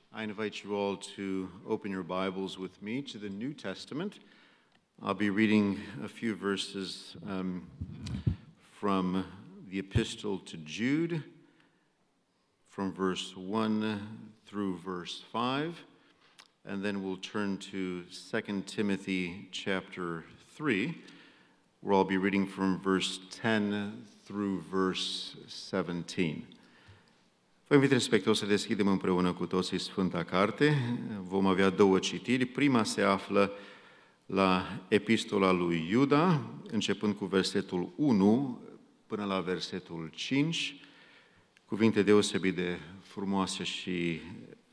I invite you all to open your Bibles with me to the New Testament. I'll be reading a few verses from the Epistle to Jude, from verse 1 through verse 5, and then we'll turn to 2 Timothy chapter 3, where I'll be reading from verse 10 through verse 17. Vă invit respectuos să deschidem împreună cu toții Sfânta Carte. Vom avea două citiri. Prima se află la Epistola lui Iuda, începând cu versetul 1 până la versetul 5, cuvinte deosebit de frumoase și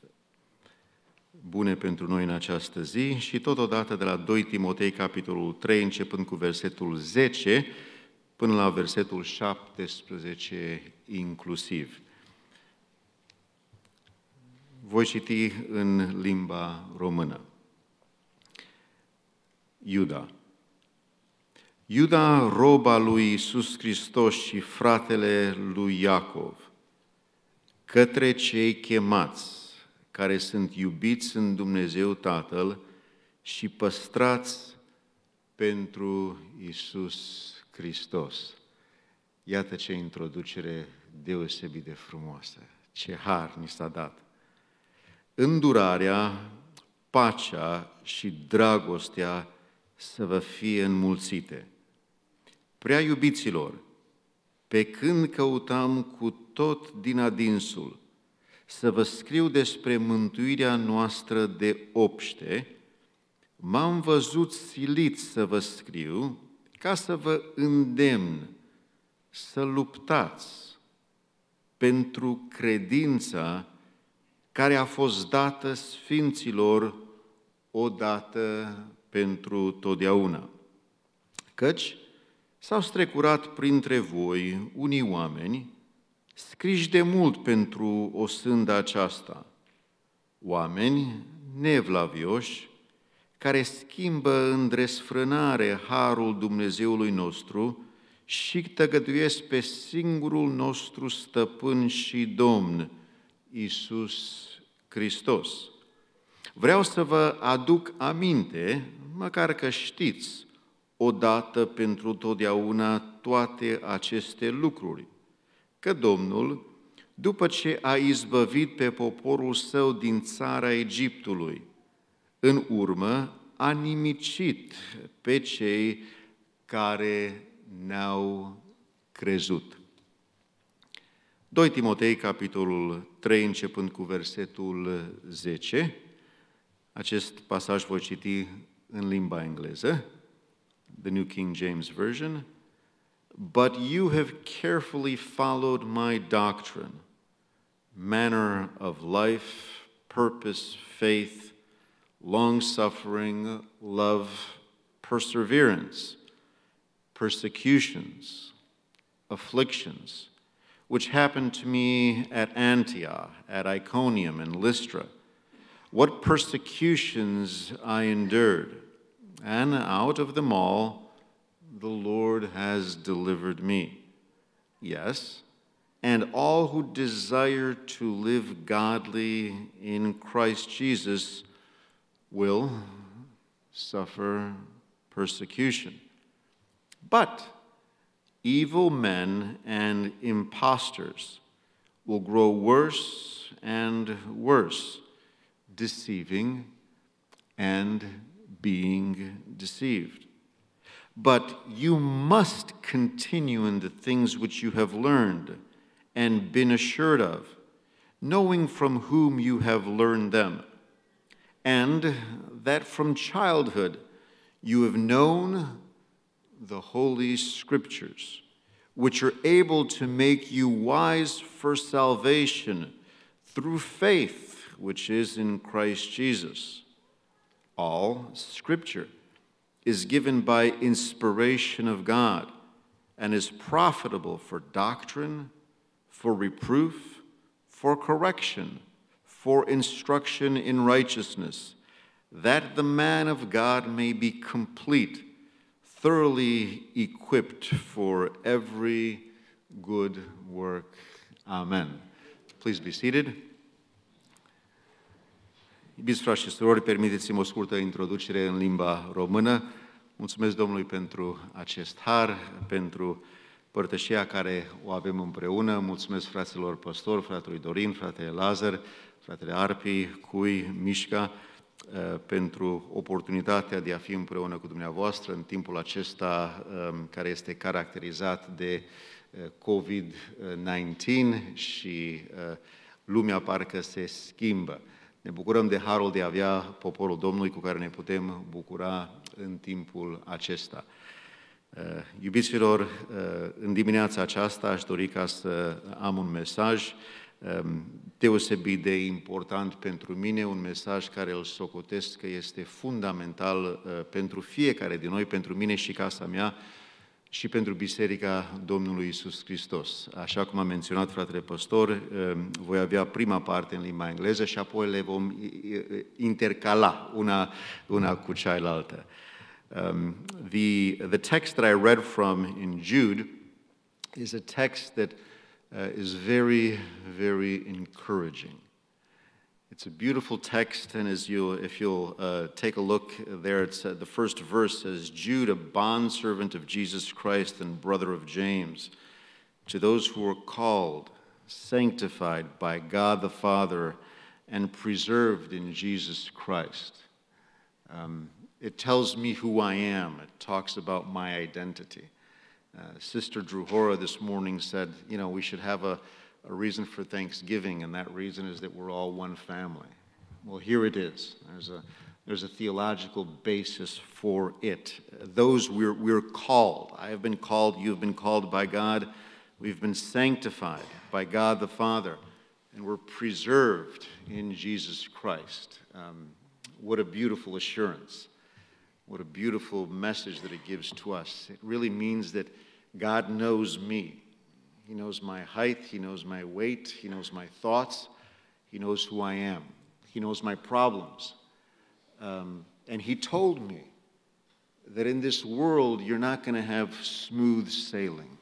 bune pentru noi în această zi, și totodată de la 2 Timotei, capitolul 3, începând cu versetul 10 până la versetul 17 inclusiv. Voi citi în limba română. Iuda. Iuda, roba lui Iisus Hristos și fratele lui Iacov, către cei chemați, care sunt iubiți în Dumnezeu Tatăl și păstrați pentru Iisus Hristos. Iată ce introducere deosebit de frumoasă. Ce har ni s-a dat! Îndurarea, pacea și dragostea să vă fie înmulțite. Prea iubiților, pe când căutam cu tot din adinsul să vă scriu despre mântuirea noastră de obște, m-am văzut silit să vă scriu ca să vă îndemn să luptați pentru credința care a fost dată sfinților odată pentru totdeauna. Căci s-au strecurat printre voi unii oameni, scriși de mult pentru o sândă aceasta, oameni nevlavioși, care schimbă în desfrânare harul Dumnezeului nostru și tăgăduiesc pe singurul nostru stăpân și Domn, Iisus Hristos. Vreau să vă aduc aminte, măcar că știți, odată pentru totdeauna toate aceste lucruri, că Domnul, după ce a izbăvit pe poporul său din țara Egiptului, în urmă a nimicit pe cei care ne-au crezut. 2 Timotei, capitolul 3, începând cu versetul 10. Acest pasaj voi citi în limba engleză, the New King James Version. But you have carefully followed my doctrine, manner of life, purpose, faith, long-suffering, love, perseverance, persecutions, afflictions, which happened to me at Antioch, at Iconium, and Lystra, what persecutions I endured, and out of them all the Lord has delivered me. Yes, and all who desire to live godly in Christ Jesus will suffer persecution. But evil men and impostors will grow worse and worse, deceiving and being deceived. But you must continue in the things which you have learned and been assured of, knowing from whom you have learned them, and that from childhood you have known the Holy Scriptures, which are able to make you wise for salvation through faith which is in Christ Jesus. All Scripture is given by inspiration of God and is profitable for doctrine, for reproof, for correction, for instruction in righteousness, that the man of God may be complete, thoroughly equipped for every good work. Amen. Please be seated. Iubiți frați și surori, permiteți-mi o scurtă introducere în limba română. Mulțumesc Domnului pentru acest har, pentru părtășia care o avem împreună. Mulțumesc fraților păstori, fratelui Dorin, fratele Lazar, fratele Arpi, Cui, Mișca, pentru oportunitatea de a fi împreună cu dumneavoastră în timpul acesta care este caracterizat de COVID-19 și lumea parcă se schimbă. Ne bucurăm de harul de a avea poporul Domnului cu care ne putem bucura în timpul acesta. Iubiților, în dimineața aceasta aș dori ca să am un mesaj deosebit de important pentru mine, un mesaj care îl socotesc că este fundamental pentru fiecare din noi, pentru mine și casa mea, și pentru Biserica Domnului Iisus Hristos. Așa cum a menționat fratele păstor, voi avea prima parte în limba engleză și apoi le vom intercala una cu cealaltă. The text that I read from in Jude is a text that is very, very encouraging. It's a beautiful text, and if you'll take a look there, it's the first verse says, Jude, a bondservant of Jesus Christ and brother of James, to those who are called, sanctified by God the Father, and preserved in Jesus Christ. It tells me who I am. It talks about my identity. Sister Drew Hora this morning said, we should have a reason for Thanksgiving, and that reason is that we're all one family. Well, here it is. There's a theological basis for it. Those we're called. I have been called, you have been called by God. We've been sanctified by God the Father, and we're preserved in Jesus Christ. What a beautiful assurance. What a beautiful message that it gives to us. It really means that God knows me. He knows my height, He knows my weight, He knows my thoughts, He knows who I am, He knows my problems. And He told me that in this world you're not going to have smooth sailing.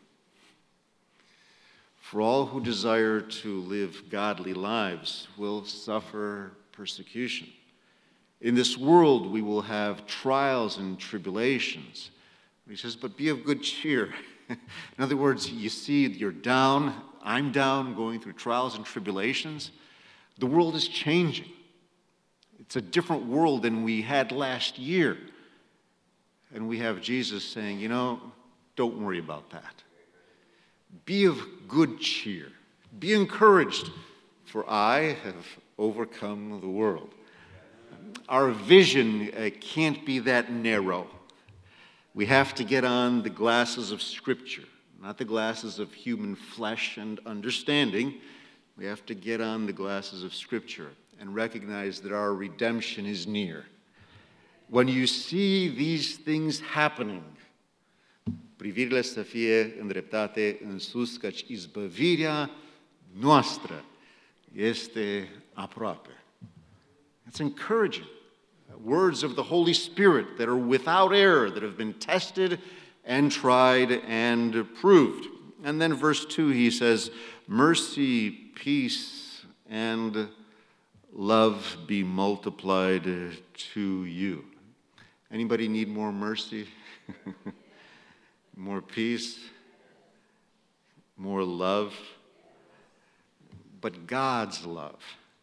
For all who desire to live godly lives will suffer persecution. In this world we will have trials and tribulations. He says, but be of good cheer. In other words, you see, you're down, I'm down, going through trials and tribulations. The world is changing. It's a different world than we had last year. And we have Jesus saying, don't worry about that. Be of good cheer. Be encouraged, for I have overcome the world. Our vision can't be that narrow. We have to get on the glasses of Scripture, not the glasses of human flesh and understanding. We have to get on the glasses of Scripture and recognize that our redemption is near. When you see these things happening, privirile să fie îndreptate în sus, căci izbăvirea noastră este aproape. It's encouraging. Words of the Holy Spirit that are without error, that have been tested and tried and proved. And then verse 2, he says, mercy, peace, and love be multiplied to you. Anybody need more mercy? More peace? More love? But God's love.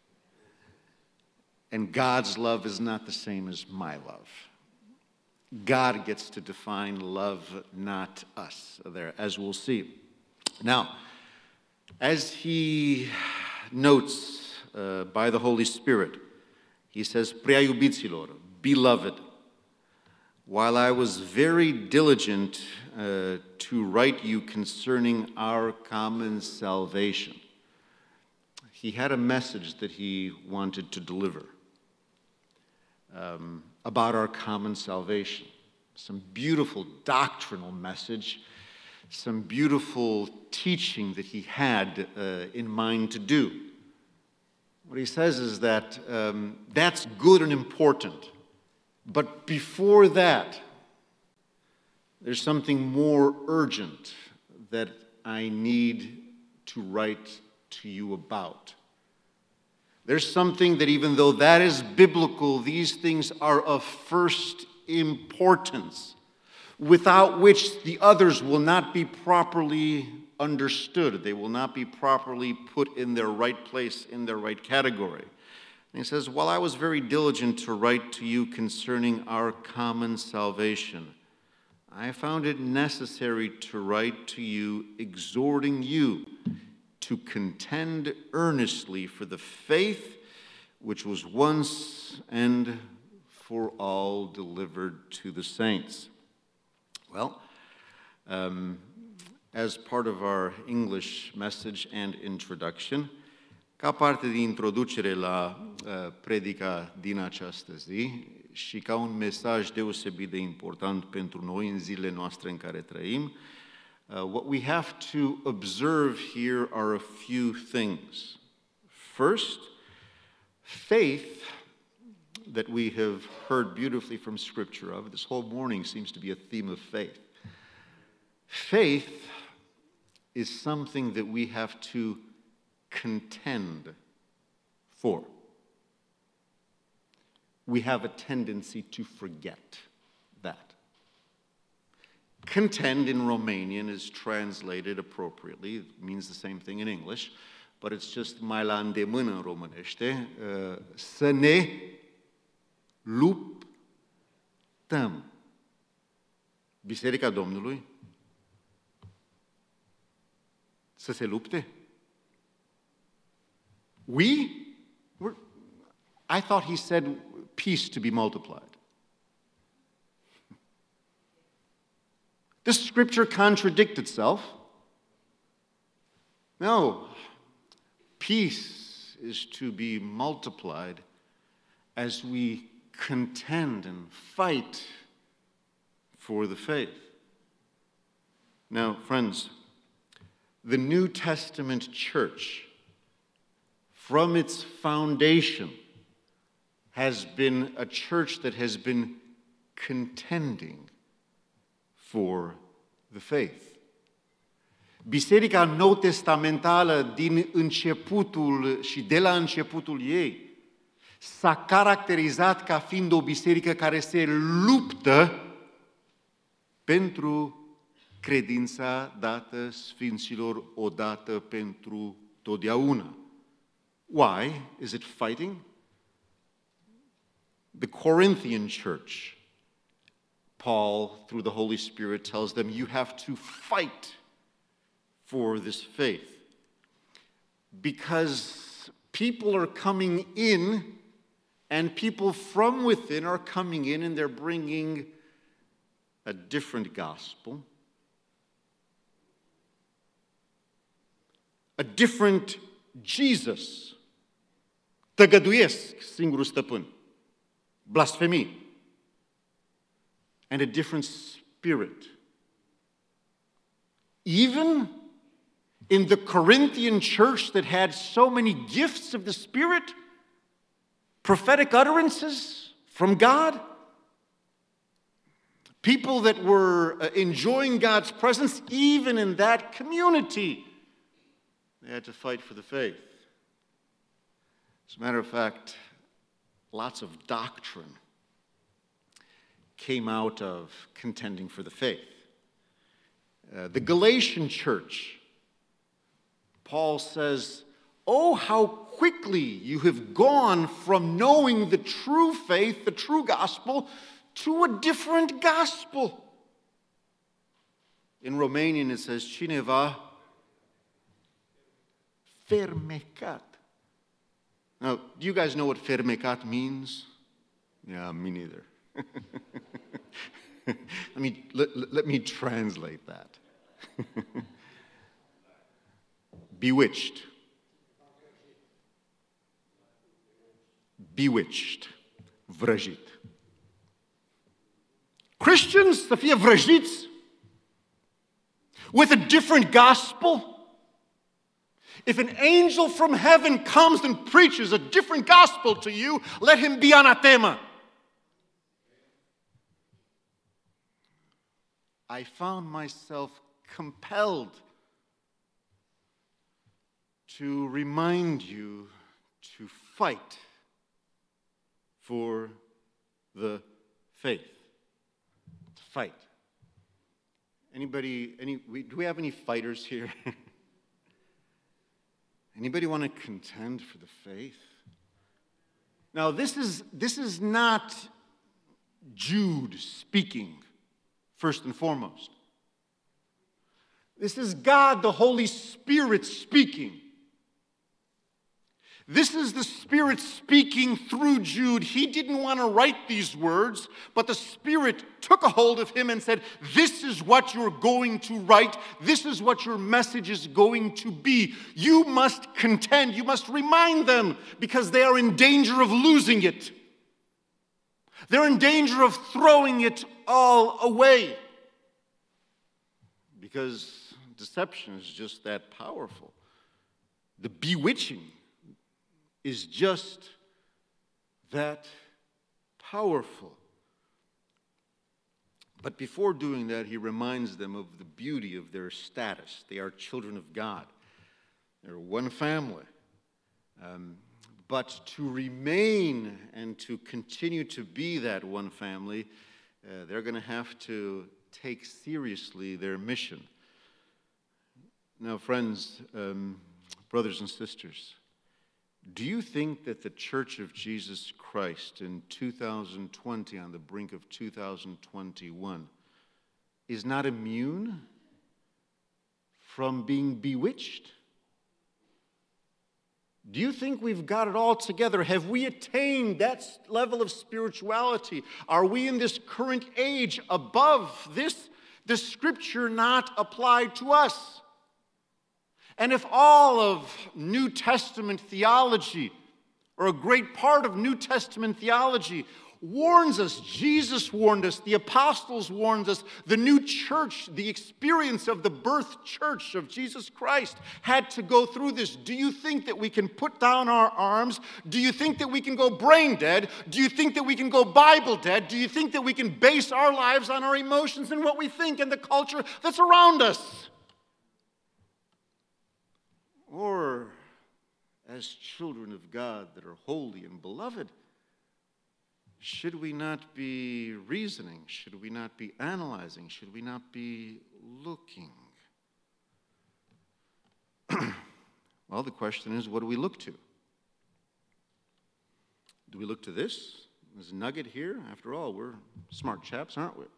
And God's love is not the same as my love. God gets to define love, not us, there, as we'll see. Now, as he notes by the Holy Spirit, he says, Prea iubiților, beloved, while I was very diligent to write you concerning our common salvation. He had a message that he wanted to deliver. About our common salvation. Some beautiful doctrinal message, some beautiful teaching that he had in mind to do. What he says is that that's good and important, but before that, there's something more urgent that I need to write to you about. There's something that even though that is biblical, these things are of first importance, without which the others will not be properly understood. They will not be properly put in their right place, in their right category. And he says, while I was very diligent to write to you concerning our common salvation, I found it necessary to write to you, exhorting you to contend earnestly for the faith which was once and for all delivered to the saints. Well, as part of our English message and introduction, ca parte din introducere la predica din această zi și ca un mesaj deosebit de important pentru noi în zilele noastre în care trăim, what we have to observe here are a few things. First, faith that we have heard beautifully from Scripture of. This whole morning seems to be a theme of faith. Faith is something that we have to contend for. We have a tendency to forget that. Contend in Romanian is translated appropriately. It means the same thing in English, but it's just mai la îndemână în românește. Să ne luptăm. Biserica Domnului să se lupte? I thought he said peace to be multiplied. Does Scripture contradict itself? No. Peace is to be multiplied as we contend and fight for the faith. Now, friends, the New Testament church, from its foundation, has been a church that has been contending for the faith. Biserica nou-testamentală din începutul și de la începutul ei s-a caracterizat ca fiind o biserică care se luptă pentru credința dată sfinților odată pentru totdeauna. Why is it fighting? The Corinthian church, Paul, through the Holy Spirit, tells them, you have to fight for this faith. Because people are coming in, and people from within are coming in, and they're bringing a different gospel, a different Jesus. Tăgăduiesc singurul stăpân. Blasphemy. And a different spirit. Even in the Corinthian church that had so many gifts of the Spirit, prophetic utterances from God, people that were enjoying God's presence, even in that community, they had to fight for the faith. As a matter of fact, lots of doctrine came out of contending for the faith. The Galatian church, Paul says, oh, how quickly you have gone from knowing the true faith, the true gospel, to a different gospel. In Romanian it says, cineva fermecat. Now, do you guys know what fermecat means? Yeah, me neither. Let me translate that. Bewitched. Bewitched. Vrăjit. Christians să fie vrăjiți with a different gospel. If an angel from heaven comes and preaches a different gospel to you, let him be anathema. I found myself compelled to remind you to fight for the faith. To fight. Do we have any fighters here? Anybody want to contend for the faith? Now, this is not Jude speaking, first and foremost. This is God, the Holy Spirit, speaking. This is the Spirit speaking through Jude. He didn't want to write these words, but the Spirit took a hold of him and said, this is what you're going to write. This is what your message is going to be. You must contend. You must remind them because they are in danger of losing it. They're in danger of throwing it all away because deception is just that powerful. The bewitching is just that powerful. But before doing that, he reminds them of the beauty of their status. They are children of God. They're one family. But to remain and to continue to be that one family, they're going to have to take seriously their mission. Now, friends, brothers and sisters, do you think that the Church of Jesus Christ in 2020, on the brink of 2021, is not immune from being bewitched? Do you think we've got it all together? Have we attained that level of spirituality? Are we in this current age above this, the Scripture not applied to us? And if all of New Testament theology, or a great part of New Testament theology, warns us, Jesus warned us, the apostles warned us, the new church, the experience of the birth church of Jesus Christ had to go through this. Do you think that we can put down our arms? Do you think that we can go brain dead? Do you think that we can go Bible dead? Do you think that we can base our lives on our emotions and what we think and the culture that's around us? Or, as children of God that are holy and beloved, should we not be reasoning? Should we not be analyzing? Should we not be looking? Well, the question is, what do we look to? Do we look to this nugget here? After all, we're smart chaps, aren't we?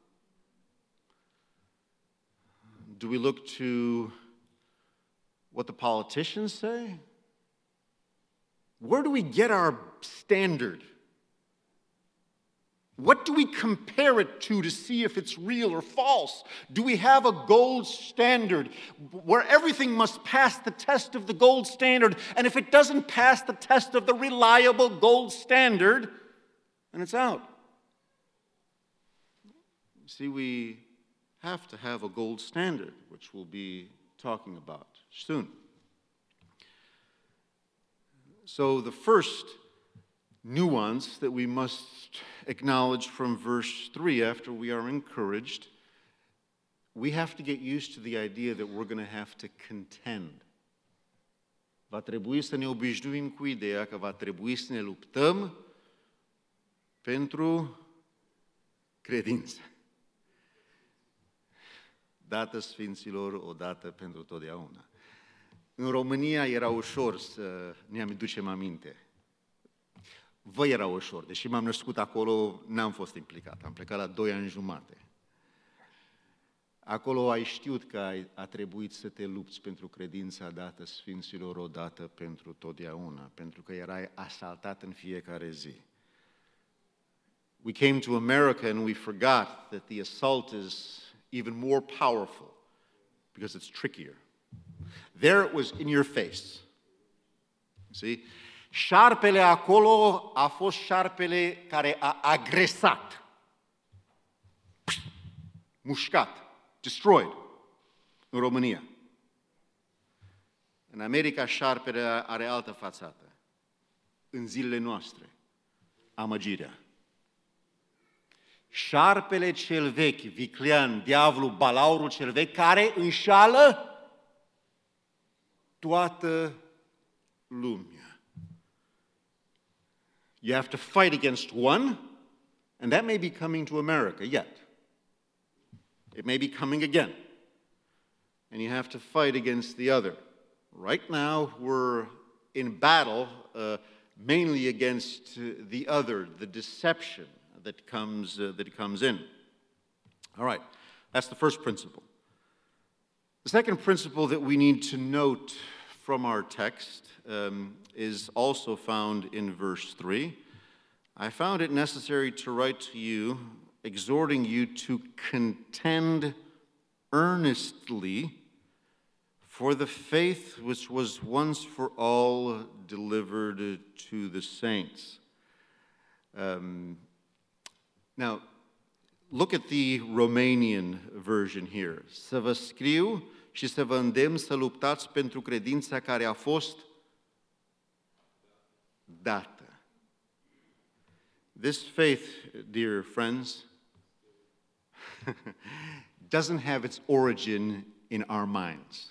Do we look to what the politicians say? Where do we get our standard? What do we compare it to see if it's real or false? Do we have a gold standard where everything must pass the test of the gold standard? And if it doesn't pass the test of the reliable gold standard, then it's out. See, we have to have a gold standard, which we'll be talking about soon. So the first nuance that we must acknowledge from verse 3, after we are encouraged, we have to get used to the idea that we're going to have to contend. Va trebui să ne obișnuim cu ideea că va trebui să ne luptăm pentru credință. Dată Sfinților, odată pentru totdeauna. În România era ușor să ne aducem aminte. Vă era ușor, deși m-am născut acolo, n-am fost implicat. Am plecat la 2 ani jumate. Acolo ai știut că a trebuit să te lupți pentru credința dată Sfinților odată pentru totdeauna, pentru că erai asaltat în fiecare zi. We came to America and we forgot that the assault is even more powerful because it's trickier. There it was in your face. See? Șarpele acolo a fost șarpele care a agresat. Mușcat. Destroyed. În România. În America șarpele are altă fațată. În zilele noastre. Amăgirea. Șarpele cel vechi, viclean, diavolul, balaurul cel vechi, care înșală toată lumea. You have to fight against one, and that may be coming to America yet. It may be coming again. And you have to fight against the other. Right now, we're in battle mainly against the other, the deception that comes in. All right, that's the first principle. The second principle that we need to note from our text is also found in verse 3. I found it necessary to write to you, exhorting you to contend earnestly for the faith which was once for all delivered to the saints. Now, look at the Romanian version here. Să vă scriu și să vă îndemn să luptați pentru credința care a fost dată. This faith, dear friends, doesn't have its origin in our minds.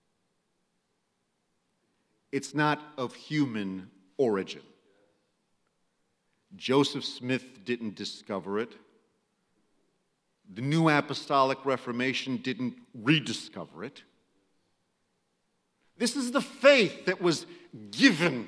It's not of human origin. Joseph Smith didn't discover it. The New Apostolic Reformation didn't rediscover it. This is the faith that was given.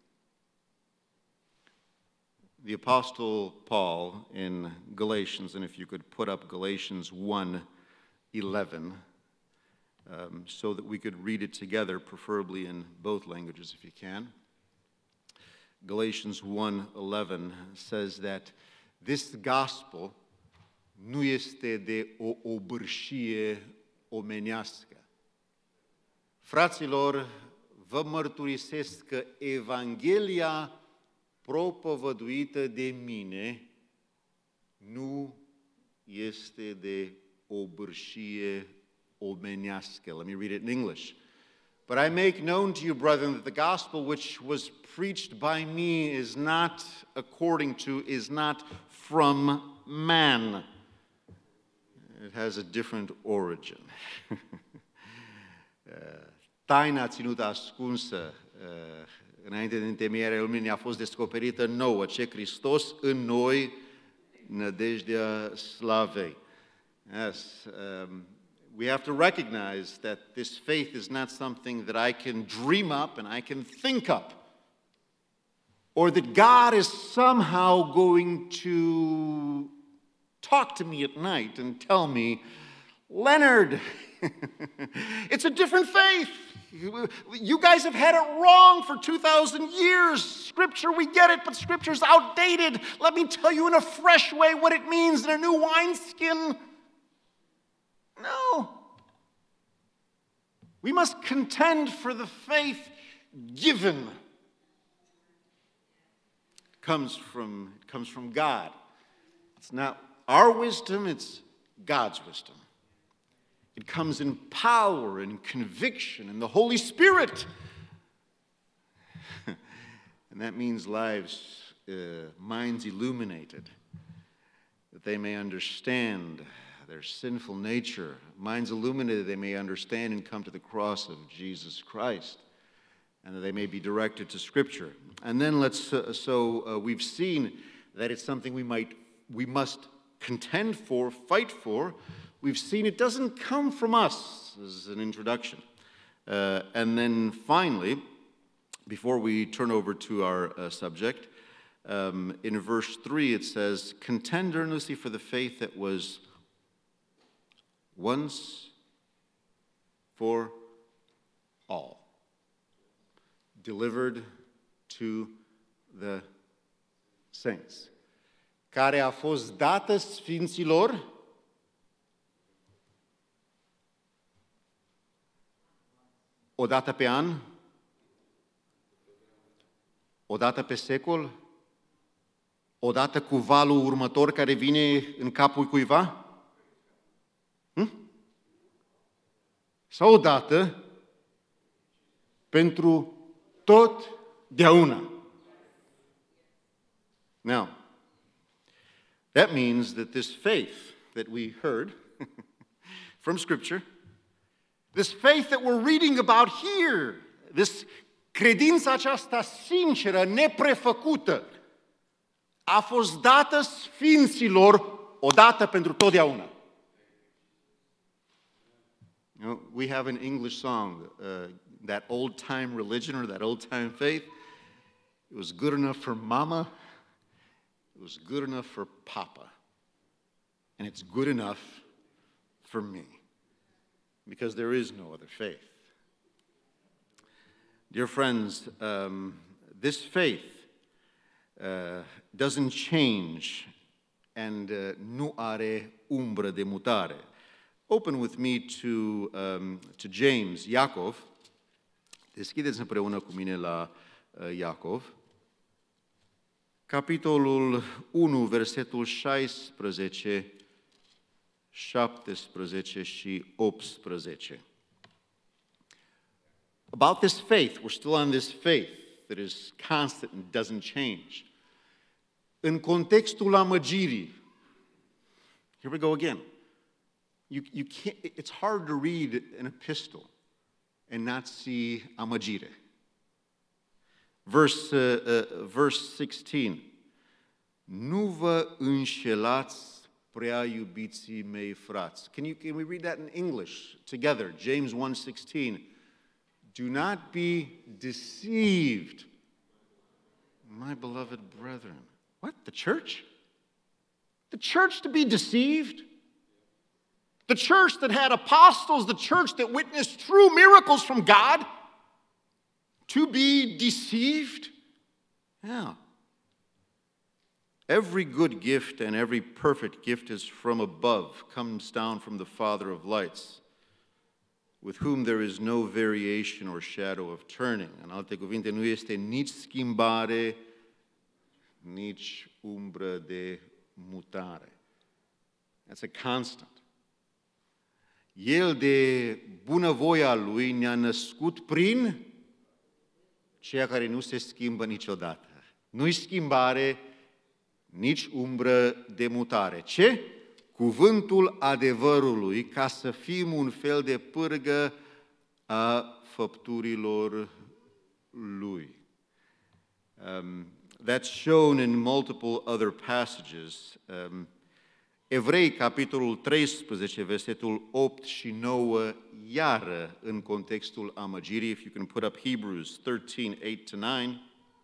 The Apostle Paul in Galatians, and if you could put up Galatians 1:11, so that we could read it together, preferably in both languages if you can. Galatians 1:11 says that this gospel nu este de o obârșie omenească. Fraților, vă mărturisesc că Evanghelia propovăduită de mine nu este de obârșie omenească. Let me read it in English. But I make known to you, brethren, that the gospel which was preached by me is not from man. It has a different origin. Taina ținută ascunsă înainte de întemeierea lumii a fost descoperită nouă, ce Hristos în noi, nădejdea slavei. Yes, we have to recognize that this faith is not something that I can dream up and I can think up, or that God is somehow going to talk to me at night and tell me, Leonard, it's a different faith. You guys have had it wrong for 2,000 years. Scripture, we get it, but Scripture's outdated. Let me tell you in a fresh way what it means in a new wineskin. No. We must contend for the faith given. It comes from God. It's not our wisdom, it's God's wisdom. It comes in power and conviction and the Holy Spirit. And that means lives, minds illuminated, that they may understand their sinful nature. Minds illuminated, they may understand and come to the cross of Jesus Christ, and that they may be directed to Scripture. And then we've seen that it's something we must contend for, fight for. We've seen it doesn't come from us, as an introduction. And then finally, before we turn over to our subject, in verse 3 it says, contend earnestly for the faith that was once for all, delivered to the saints, care a fost dată sfinților o dată pe an, o dată pe secol, o dată cu valul următor care vine în capul cuiva? Sau o dată pentru totdeauna? Now, that means that this faith that we heard from Scripture, this faith that we're reading about here, this credință aceasta sinceră, neprefăcută, a fost dată sfinților odată pentru totdeauna. You know, we have an English song, that old-time religion or that old-time faith. It was good enough for mama, it was good enough for papa, and it's good enough for me, because there is no other faith. Dear friends, this faith doesn't change and nu are umbră de mutare. Open with me to James, Iacov. Deschideți împreună cu mine la Iacov. Capitolul 1, versetul 16, 17 și 18. About this faith, we're still on this faith that is constant and doesn't change. În contextul amăgirii, here we go again. You can't, it's hard to read an epistle and not see amăgire. Verse 16. Nu vă înșelați, prea iubiții mei frați. Can we read that in English together? James 1:16. Do not be deceived, my beloved brethren. What? The church? The church to be deceived? The church that had apostles, the church that witnessed true miracles from God, to be deceived? Yeah. Every good gift and every perfect gift is from above, comes down from the Father of lights, with whom there is no variation or shadow of turning. În alte cuvinte, nu este nici schimbare, nici umbră de mutare. That's a constant. El de bunăvoia Lui ne-a născut prin ceea care nu se schimbă niciodată. Nu-i schimbare, nici umbră de mutare. Ce? Cuvântul adevărului, ca să fim un fel de pârgă a făpturilor Lui. That's shown in multiple other passages. Evrei, capitolul 13, versetul 8 și 9, iară în contextul amăgirii. If you can put up Hebrews 13, 8-9.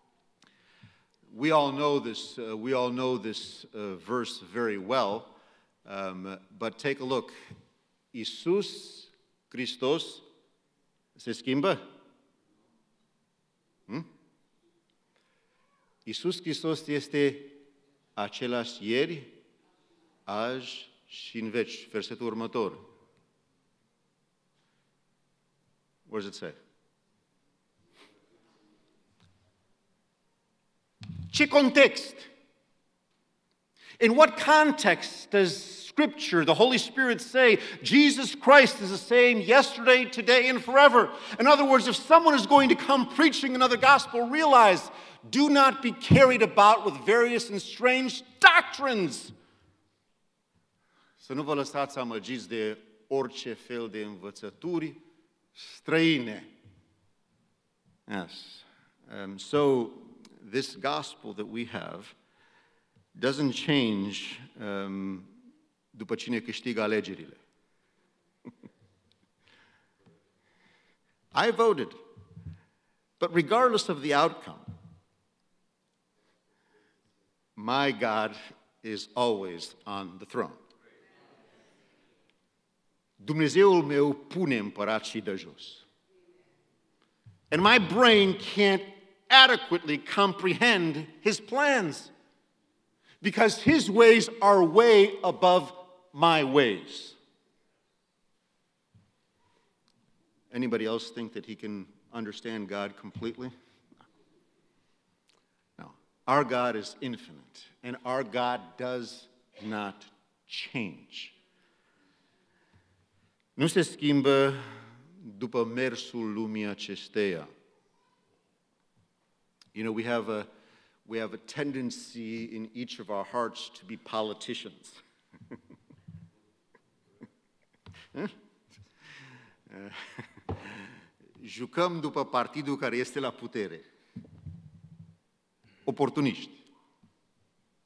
We all know this verse very well, but take a look. Iisus Hristos se schimbă? Iisus Hristos este același ieri, azi și în veci. Versetul următor. What does it say? Ce context? In what context does Scripture, the Holy Spirit say, Jesus Christ is the same yesterday, today, and forever? In other words, if someone is going to come preaching another gospel, realize, do not be carried about with various and strange doctrines. Să nu vă lăsați amăgiți de orice fel de învățături străine. Yes. So, this gospel that we have doesn't change după cine câștigă alegerile. I voted, but regardless of the outcome, my God is always on the throne. Dumnezeul meu pune împărat și dă jos. And my brain can't adequately comprehend His plans because His ways are way above my ways. Anybody else think that he can understand God completely? No. Our God is infinite, and our God does not change. Nu se schimbă după mersul lumii acesteia. You know, we have a tendency in each of our hearts to be politicians. Jucăm după partidul care este la putere. Oportuniști.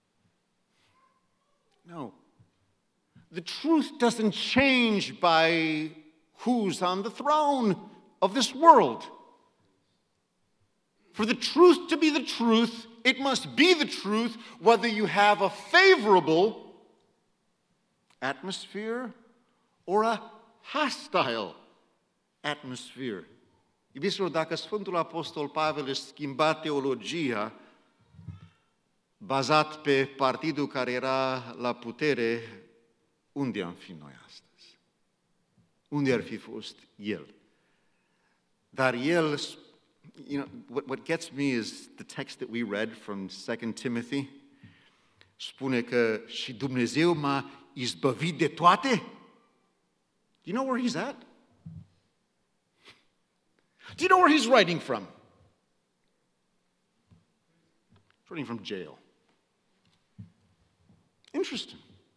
The truth doesn't change by who's on the throne of this world. For the truth to be the truth, it must be the truth whether you have a favorable atmosphere or a hostile atmosphere. Iubiților, dacă Sfântul Apostol Pavel își schimba teologia bazat pe partidul care era la putere, unde am fi noi astăzi? Unde ar fi fost el? Dar el, what gets me is the text that we read from 2 Timothy. Spune că și Dumnezeu m-a izbăvit de toate. Do you know where he's at? Do you know where he's writing from? He's writing from jail. Interesting.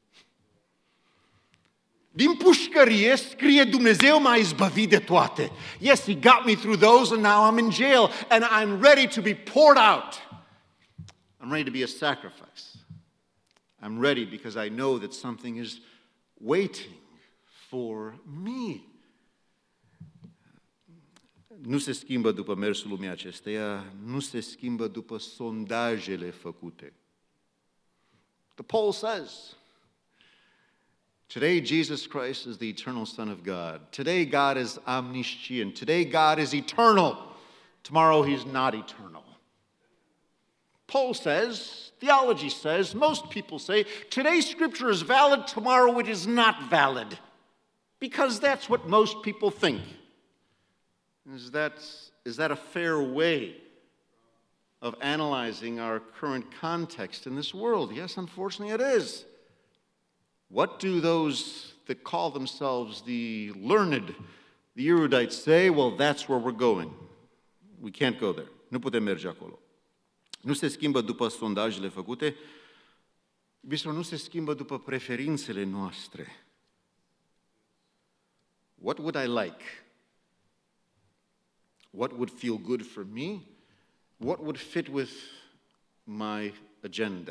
Din pușcărie scrie Dumnezeu m-a izbăvit de toate. Yes, he got me through those and now I'm in jail and I'm ready to be poured out. I'm ready to be a sacrifice. I'm ready because I know that something is waiting for me. Nu se schimbă după mersul lumii acesteia, nu se schimbă după sondajele făcute. The poll says, today Jesus Christ is the eternal Son of God. Today God is omniscient. Today God is eternal. Tomorrow he's not eternal. Poll says, theology says, most people say, today's scripture is valid, tomorrow it is not valid. Because that's what most people think. Is that a fair way of analyzing our current context in this world? Yes, unfortunately it is. What do those that call themselves the learned, the erudites say? Well, that's where we're going. We can't go there. Nu putem merge acolo. Nu se schimbă după sondajele făcute, nu se schimbă după preferințele noastre. What would I like? What would feel good for me? What would fit with my agenda?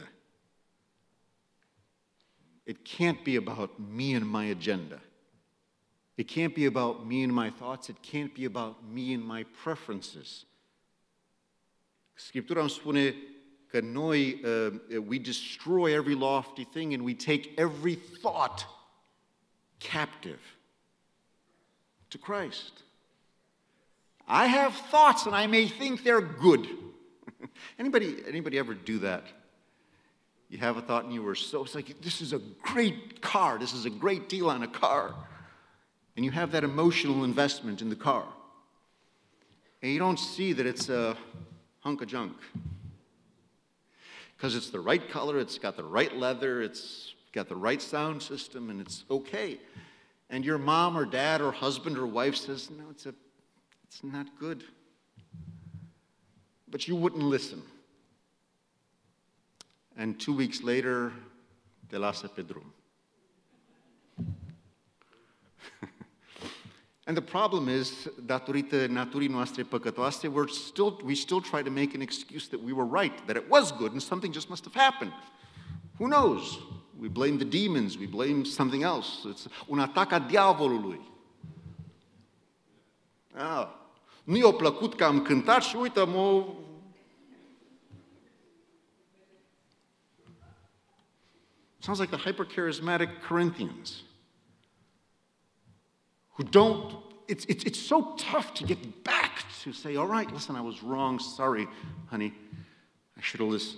It can't be about me and my agenda. It can't be about me and my thoughts. It can't be about me and my preferences. Scriptura îmi spune că noi, we destroy every lofty thing and we take every thought captive to Christ. I have thoughts and I may think they're good. Anybody ever do that? You have a thought and it's like, this is a great car. This is a great deal on a car. And you have that emotional investment in the car. And you don't see that it's a hunk of junk. Because it's the right color, it's got the right leather, it's got the right sound system, and it's okay. And your mom or dad or husband or wife says, no, it's not good. But you wouldn't listen. And 2 weeks later, te lasă pe drum. And the problem is, datorită naturii noastre păcătoase, we still try to make an excuse that we were right, that it was good, and something just must have happened. Who knows? We blame the demons, we blame something else. It's un atac a diavolului. Nu i-a plăcut că am cântat și uită-mă. Sounds like the hyper-charismatic Corinthians who don't, it's so tough to get back to say, all right, listen, I was wrong, sorry, honey, I should have listened.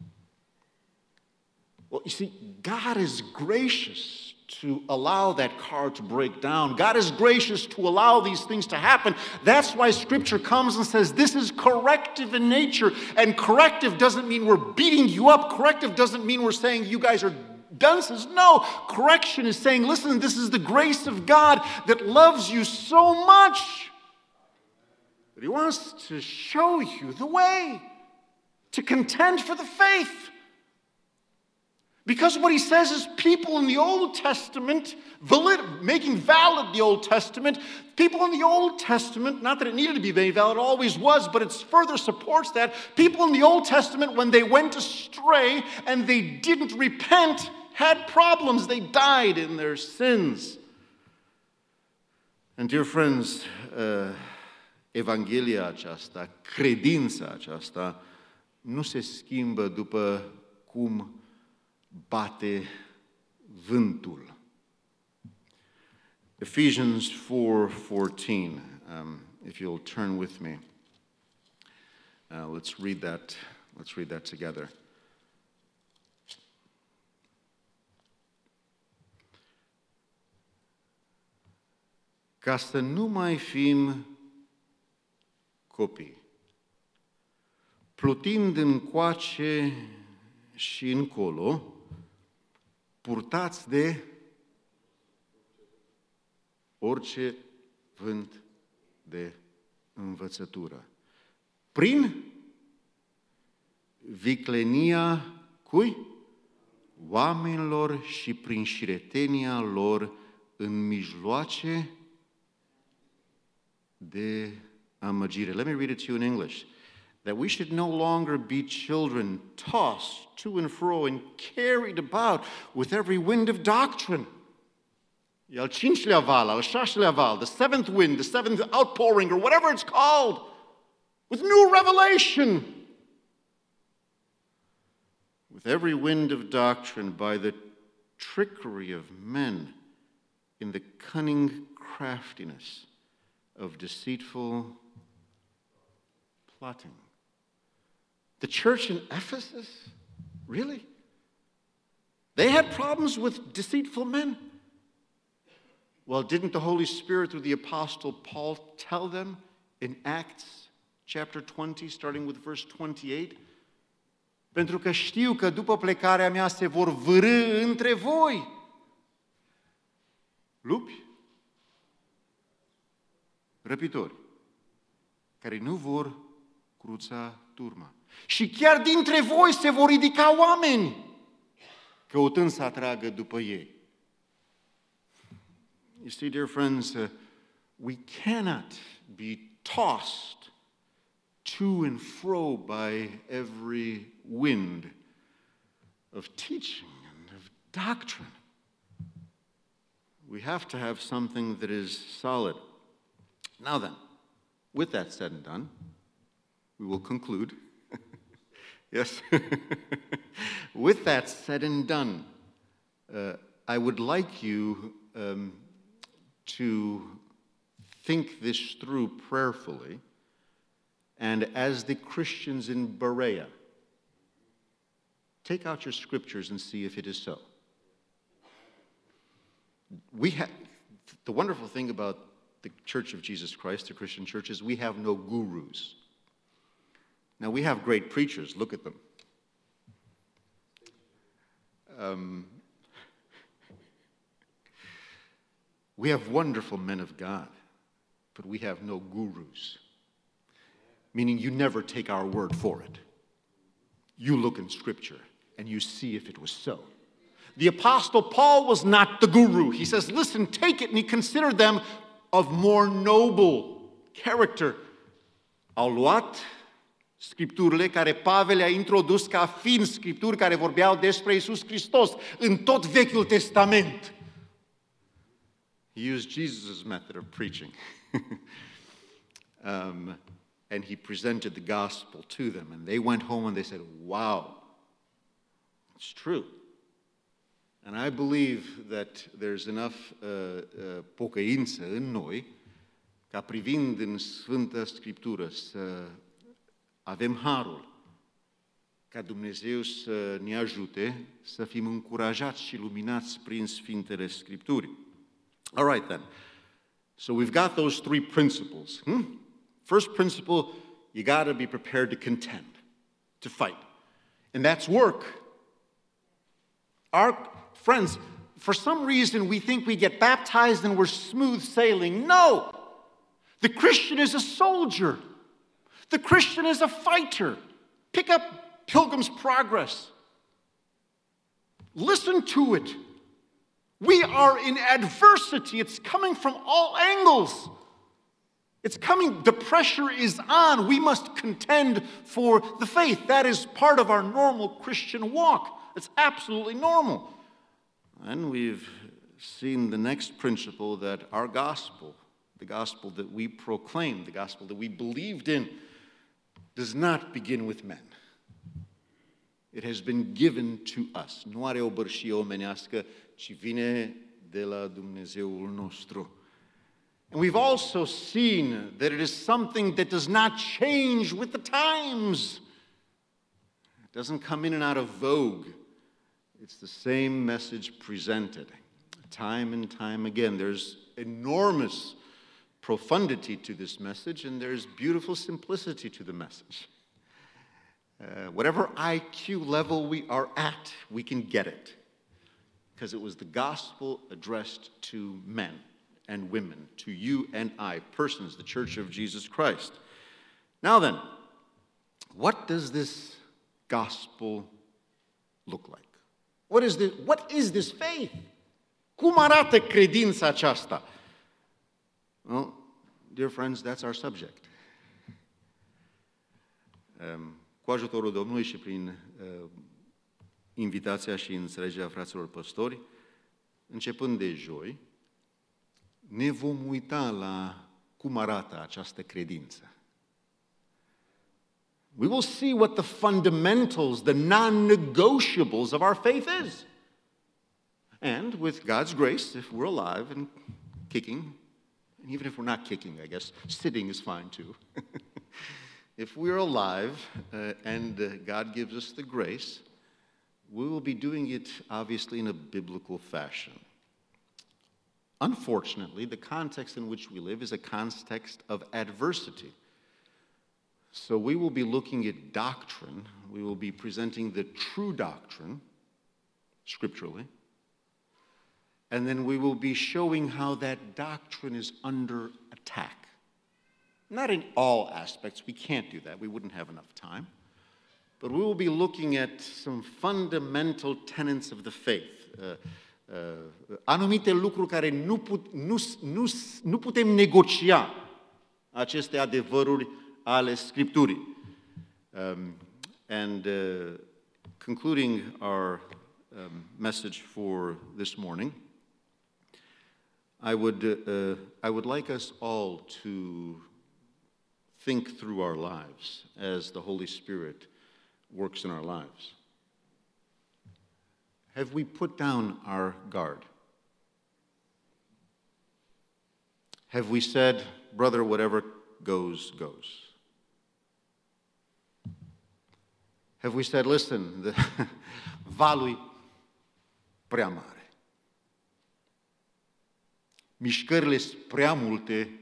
Well, you see, God is gracious to allow that car to break down. God is gracious to allow these things to happen. That's why Scripture comes and says this is corrective in nature. And corrective doesn't mean we're beating you up. Corrective doesn't mean we're saying you guys are dunces. No, correction is saying, listen, this is the grace of God that loves you so much that He wants to show you the way to contend for the faith. Because what He says is people in the Old Testament, making valid the Old Testament, people in the Old Testament, not that it needed to be made valid, it always was, but it further supports that. People in the Old Testament, when they went astray and they didn't repent, had problems. They died in their sins. And dear friends, Evanghelia aceasta, credința aceasta, nu se schimbă după cum bate vântul. Ephesians 4:14, if you'll turn with me. Let's read that together. Ca să nu mai fim copii, plutind încoace și încolo, purtați de orice vânt de învățătură. Prin viclenia cui? Oamenilor și prin șiretenia lor în mijloace de amăgire. Let me read it to you in English. That we should no longer be children tossed to and fro and carried about with every wind of doctrine. E al cincilea val, al șaselea val, the seventh wind, the seventh outpouring, or whatever it's called, with new revelation. With every wind of doctrine, by the trickery of men, in the cunning craftiness of deceitful plotting. The church in Ephesus? Really? They had problems with deceitful men? Well, didn't the Holy Spirit through the Apostle Paul tell them in Acts chapter 20, starting with verse 28? Pentru că știu că după plecarea mea se vor vârî între voi lupi, răpitori, care nu vor cruța turma. Și chiar dintre voi se vor ridica oameni, căutând să atragă după ei. You see, dear friends, we cannot be tossed to and fro by every wind of teaching and of doctrine. We have to have something that is solid. Now then, with that said and done, we will conclude. Yes? With that said and done, I would like you to think this through prayerfully, and as the Christians in Berea, take out your scriptures and see if it is so. The wonderful thing about the Church of Jesus Christ, the Christian church, is we have no gurus. Now, we have great preachers. Look at them. We have wonderful men of God, but we have no gurus. Meaning you never take our word for it. You look in Scripture and you see if it was so. The Apostle Paul was not the guru. He says, listen, take it, and he considered them of more noble character. Au luat Scripturile care Pavel le-a introdus ca fiind Scripturi care vorbeau despre Iisus Hristos în tot Vechiul Testament. He used Jesus' method of preaching. And he presented the gospel to them. And they went home and they said, wow, it's true. And I believe that there's enough pocăință în noi ca privind în Sfânta Scriptură să avem harul ca Dumnezeu să ne ajute să fim încurajați și luminați prin Sfintele Scripturi. All right then. So we've got those three principles. First principle, you got to be prepared to contend, to fight. And that's work. Our friends, for some reason we think we get baptized and we're smooth sailing. No! The Christian is a soldier. The Christian is a fighter. Pick up Pilgrim's Progress. Listen to it. We are in adversity. It's coming from all angles. It's coming, the pressure is on. We must contend for the faith. That is part of our normal Christian walk. It's absolutely normal. And we've seen the next principle, that our gospel, the gospel that we proclaim, the gospel that we believed in, does not begin with men. It has been given to us. Nu are o bărșie omenească, ci vine de la Dumnezeul nostru. And we've also seen that it is something that does not change with the times. It doesn't come in and out of vogue. It's the same message presented time and time again. There's enormous profundity to this message, and there's beautiful simplicity to the message. Whatever IQ level we are at, we can get it, because it was the gospel addressed to men and women, to you and I, persons, the Church of Jesus Christ. Now then, what does this gospel look like? What is this faith? Cum arată credința aceasta? Well, dear friends, that's our subject. Cu ajutorul Domnului și prin invitația și înțelegerea fraților păstori, începând de joi, ne vom uita la cum arată această credință. We will see what the fundamentals, the non-negotiables of our faith is. And with God's grace, if we're alive and kicking, and even if we're not kicking, I guess, sitting is fine too. If we're alive and God gives us the grace, we will be doing it obviously in a biblical fashion. Unfortunately, the context in which we live is a context of adversity. So we will be looking at doctrine. We will be presenting the true doctrine, scripturally. And then we will be showing how that doctrine is under attack. Not in all aspects. We can't do that. We wouldn't have enough time. But we will be looking at some fundamental tenets of the faith. Anumite lucruri care nu putem negocia aceste adevăruri ale Scripturii. Concluding our message for this morning, I would like us all to think through our lives as the Holy Spirit works in our lives. Have we put down our guard? Have we said, brother, whatever goes, goes? Have we said, listen, the valul e prea mare. Mișcările sunt prea multe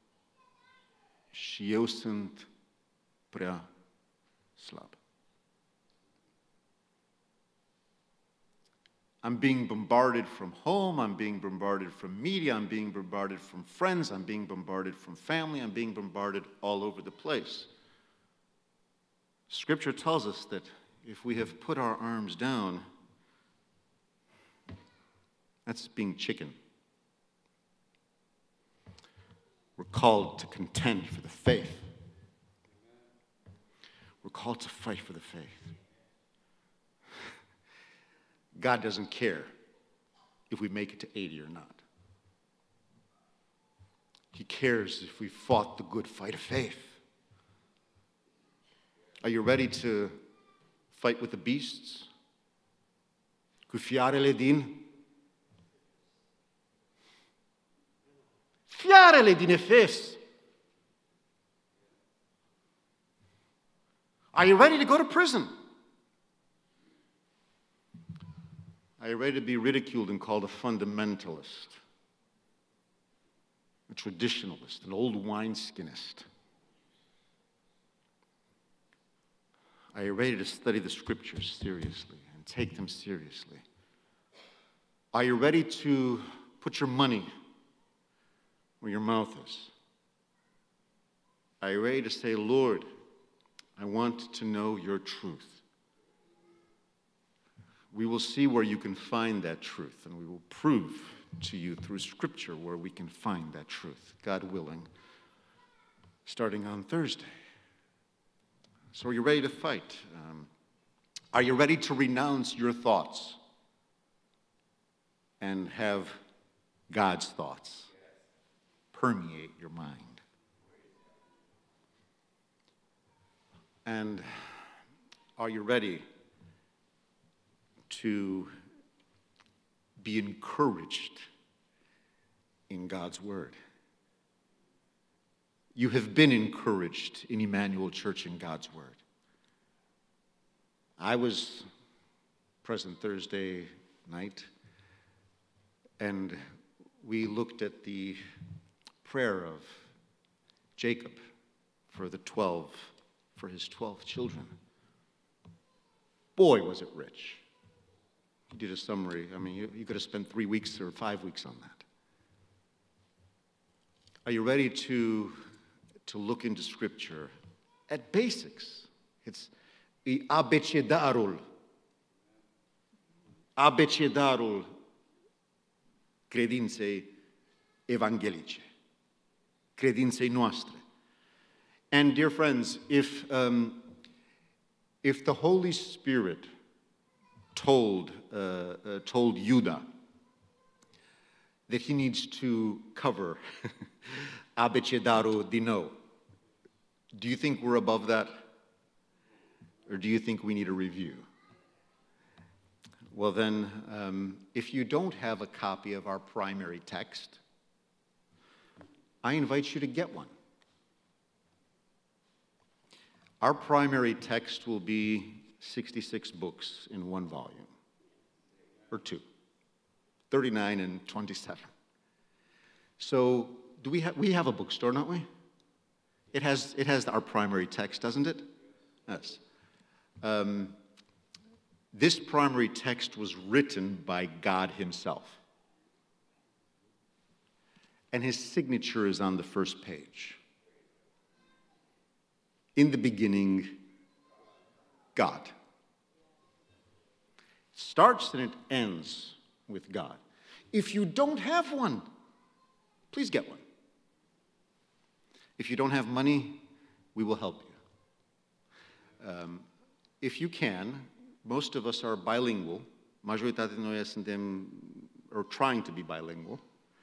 și eu sunt prea slab. I'm being bombarded from home, I'm being bombarded from media, I'm being bombarded from friends, I'm being bombarded from family, I'm being bombarded all over the place. Scripture tells us that if we have put our arms down, that's being chicken. We're called to contend for the faith. We're called to fight for the faith. God doesn't care if we make it to 80 or not. He cares if we fought the good fight of faith. Are you ready to fight with the beasts? Cu fiarele din Efes. Are you ready to go to prison? Are you ready to be ridiculed and called a fundamentalist, a traditionalist, an old wineskinist? Are you ready to study the Scriptures seriously and take them seriously? Are you ready to put your money where your mouth is? Are you ready to say, Lord, I want to know your truth? We will see where you can find that truth, and we will prove to you through Scripture where we can find that truth, God willing, starting on Thursday. So are you ready to fight? Are you ready to renounce your thoughts? and have God's thoughts permeate your mind. And are you ready to be encouraged in God's Word? You have been encouraged in Emmanuel Church in God's Word. I was present Thursday night, and we looked at the prayer of Jacob for his 12 children. Boy, was it rich. He did a summary. I mean, you could have spent 3 weeks or 5 weeks on that. Are you ready to look into Scripture at basics? It's the abecedarul credinței evanghelice, credinței noastre. And dear friends, if the Holy Spirit told Judah that he needs to cover abecedarul din nou, do you think we're above that? Or do you think we need a review? Well then, if you don't have a copy of our primary text, I invite you to get one. Our primary text will be 66 books in one volume, or two, 39 and 27. So we have a bookstore, don't we? It has our primary text, doesn't it? Yes. This primary text was written by God himself. And his signature is on the first page. In the beginning, God. It starts and it ends with God. If you don't have one, please get one. If you don't have money, we will help you. If you can, most of us are bilingual. Majoritatea dintre noi suntem, or trying to be bilingual.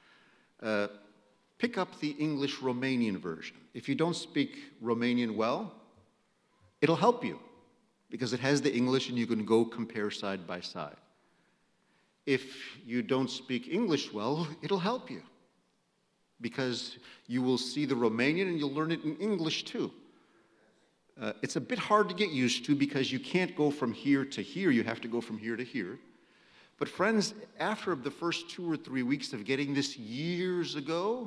Pick up the English-Romanian version. If you don't speak Romanian well, it'll help you because it has the English and you can go compare side by side. If you don't speak English well, it'll help you because you will see the Romanian and you'll learn it in English too. It's a bit hard to get used to because you can't go from here to here. You have to go from here to here. But friends, after the first 2 or 3 weeks of getting this years ago,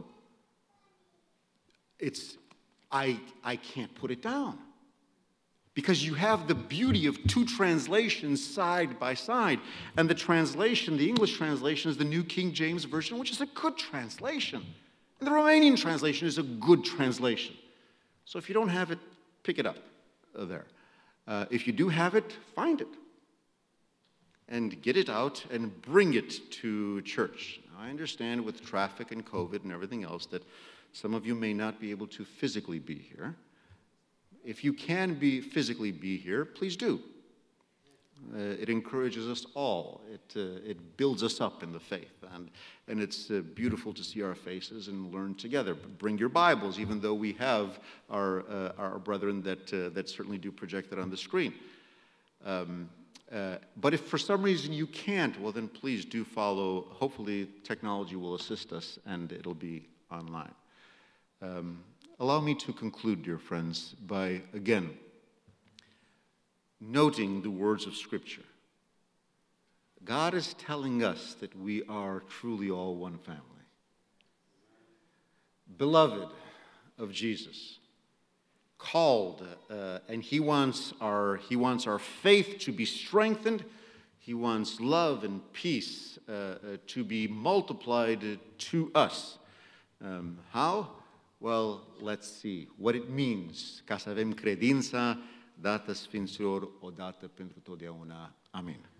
I can't put it down. Because you have the beauty of two translations side by side. And the translation, the English translation, is the New King James Version, which is a good translation. And the Romanian translation is a good translation. So if you don't have it, pick it up there. If you do have it, find it. And get it out and bring it to church. Now, I understand with traffic and COVID and everything else that some of you may not be able to physically be here. If you can physically be here, please do. It encourages us all. It builds us up in the faith. And it's beautiful to see our faces and learn together. But bring your Bibles, even though we have our brethren that certainly do project it on the screen. But if for some reason you can't, well then please do follow. Hopefully technology will assist us and it'll be online. Allow me to conclude, dear friends, by again noting the words of Scripture. God is telling us that we are truly all one family. Beloved of Jesus, called, and He wants our faith to be strengthened. He wants love and peace to be multiplied to us. How? Well, let's see what it means ca să avem credința dată Sfinților odată pentru totdeauna. Amin.